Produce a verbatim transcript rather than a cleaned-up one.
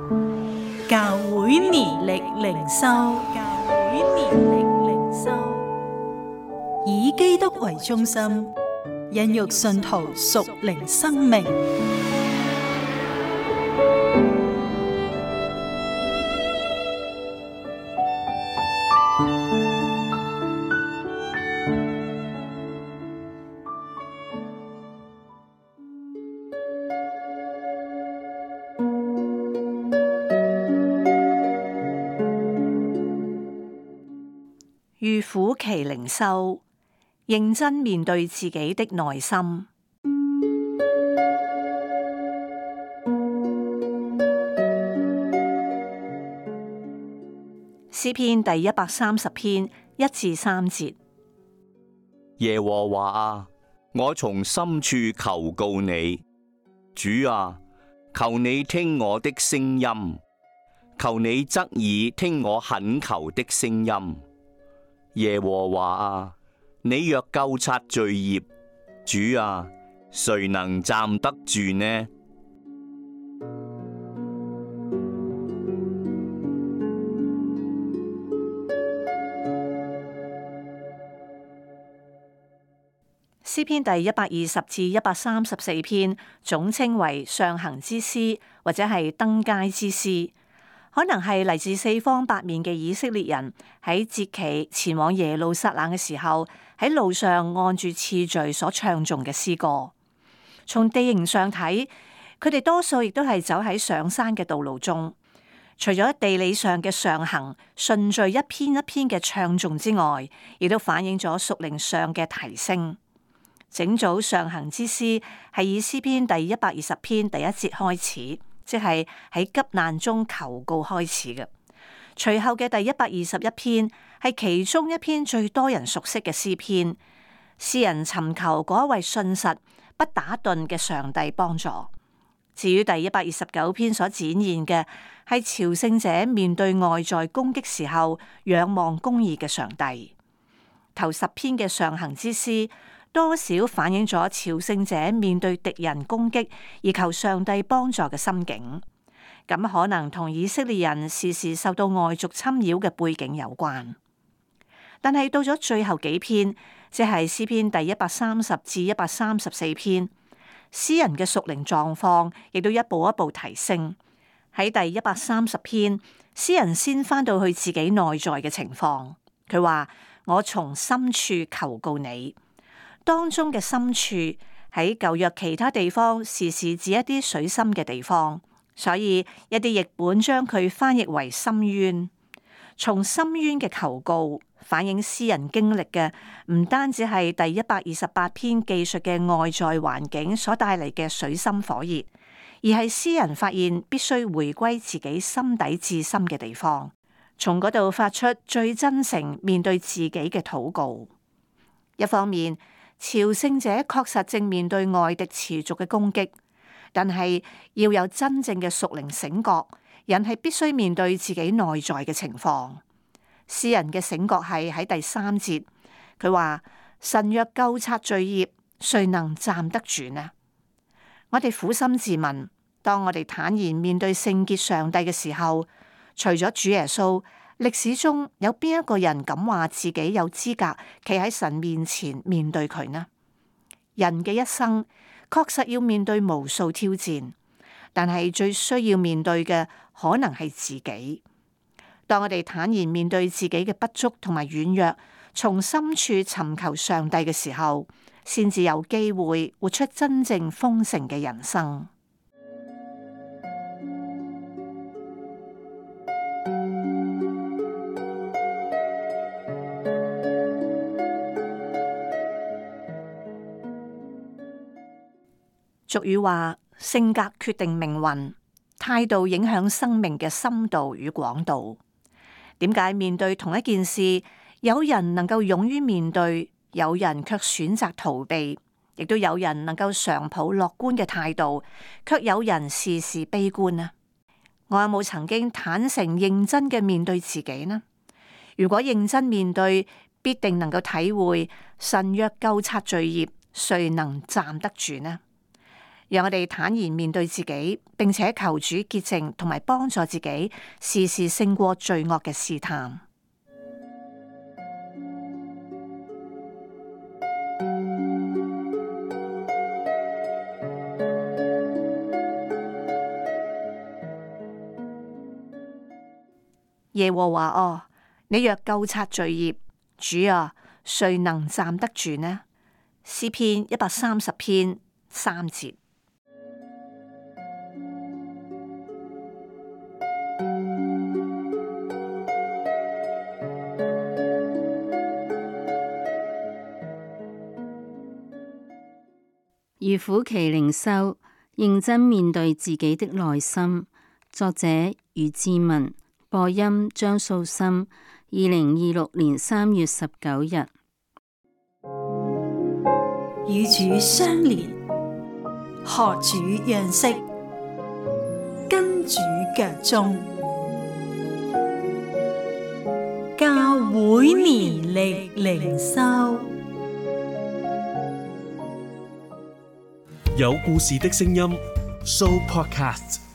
教會年曆靈修，教會年曆靈修，以基督為中心，孕育信徒屬靈生命。預苦期靈修，認真面對自己的內心。詩篇第一百三十篇一至三節。 耶和華啊，我從深處求告你，主啊，求你聽我的聲音，求你側耳聽我懇求的聲音。耶和華啊，你若究察罪孽，主啊，誰能站得住呢？ 詩篇第一百二十至一百三十四篇總稱為上行之詩，或者係登階之詩。可能係嚟自四方八面嘅以色列人喺節期前往耶路撒冷嘅時候，喺路上按住次序所唱誦嘅詩歌。從地形上睇，佢哋多數亦都係走喺上山嘅道路中。除咗地理上嘅上行順序一篇一篇嘅唱誦之外，亦都反映咗屬靈上嘅提升。整組上行之詩係以詩篇第一百二十篇第一節開始，即係喺急難中求告開始嘅。隨後嘅第一百二十一篇係其中一篇最多人熟悉嘅詩篇，詩人尋求嗰一位信實不打盹嘅上帝幫助。至於第一百二十九篇所展現嘅係朝聖者面對外在攻擊時候仰望公義嘅上帝。頭十篇嘅上行之詩多少反映咗朝聖者面對敵人攻擊而求上帝幫助嘅心境，咁可能同以色列人時時受到外族侵擾嘅背景有關。但係到咗最後幾篇，即係詩篇第一百三十至一百三十四篇，詩人嘅屬靈狀況亦都一步一步提升。喺第一百三十篇，詩人先返到去自己內在嘅情況，佢話：我從深處求告你。當中嘅深處喺舊約其他地方時時指一啲水深嘅地方，所以一啲譯本將佢翻譯為深淵。從深淵嘅求告反映詩人經歷嘅唔單止係第一百二十八篇記述嘅外在環境所帶嚟嘅水深火熱，而係詩人發現必須回歸自己心底至深嘅地方，從嗰度發出最真誠面對自己嘅禱告。一方面，朝聖者確實正面對外敵持續嘅攻擊，但係要有真正嘅屬靈醒覺，人係必須面對自己內在嘅情況。詩人嘅醒覺係喺第三節，佢話：神若究察罪孽，誰能站得住呢？我哋苦心自問，當我哋坦然面對聖潔上帝嘅時候，除咗主耶穌，歷史中有邊一個人敢話自己有資格企喺神面前面對佢呢？人嘅一生確實要面對無數挑戰，但係最需要面對嘅可能係自己。當我哋坦然面對自己嘅不足同埋軟弱，從深處尋求上帝嘅時候，先至有機會活出真正豐盛嘅人生。俗語話：性格決定命運，態度影響生命嘅深度與廣度。點解面對同一件事，有人能夠勇於面對，有人卻選擇逃避，亦都有人能夠常抱樂觀嘅態度，卻有人事事悲觀呢？我有冇曾經坦誠認真嘅面對自己呢？如果認真面對，必定能夠體會神若究察罪孽，誰能站得住呢？ 讓我哋坦然面對自己，並且求主潔淨同埋幫助自己，時時勝過罪惡嘅試探。耶和華哦，你若究察罪孽，主啊，誰能站得住呢？詩篇一百三十篇三節。 如虎麒靈修，認真面對自己的內心。作者余志文，播音張素心。二零二六年三月十九日。 與主相連，學主樣式，跟主腳蹤，教會年曆靈修。 有故事的聲音 ，Show Podcast。